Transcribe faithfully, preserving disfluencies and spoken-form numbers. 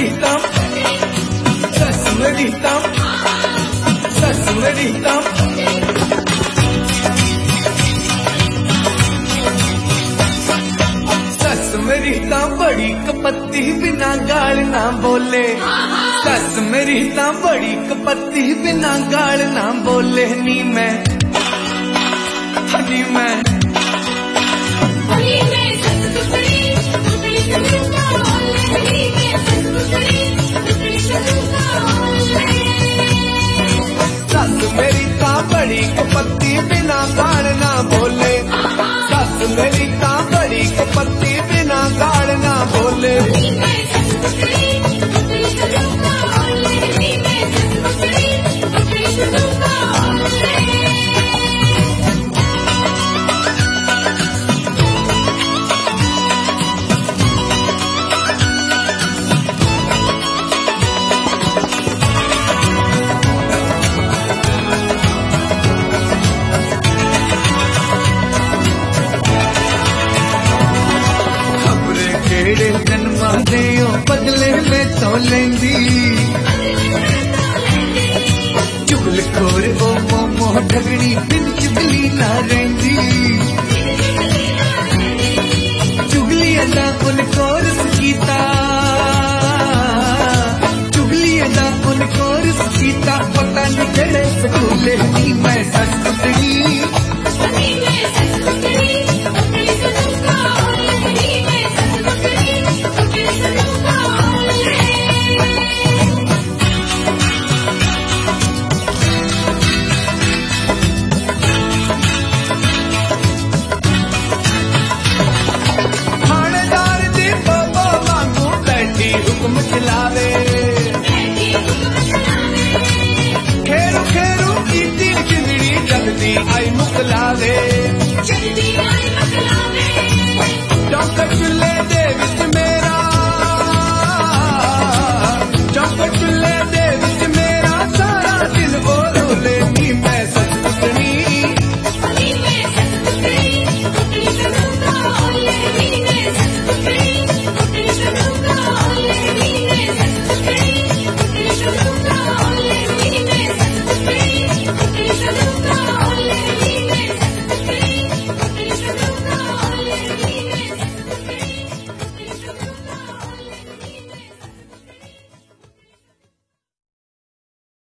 मेरी तम सस मेरी तम सस मेरी तम सस मेरी तम बड़ी कपत्ती बिना गाल ना बोले सस मेरी तम बड़ी कपत्ती बिना गाल ना बोले नी मैं नी मैं सस मेरी ता बड़ी कपत्ती बिना गाल ना बोले सस मेरी ता बड़ी कपत्ती बिना गाल ना बोले जन्मा दे बदले में तो लेंदी चुगल खोर ओ मोमो ठगड़ी बिन चुगली ना रेंदी चुगली अदा उन कोर कीता चुगली अदा उन कोर कीता पता नहीं केड़े स्कूले नी मैं सस कुतड़ी हुक्म चलावे खेरू खेरू की चिंगड़ी जगदी आई मुकलावे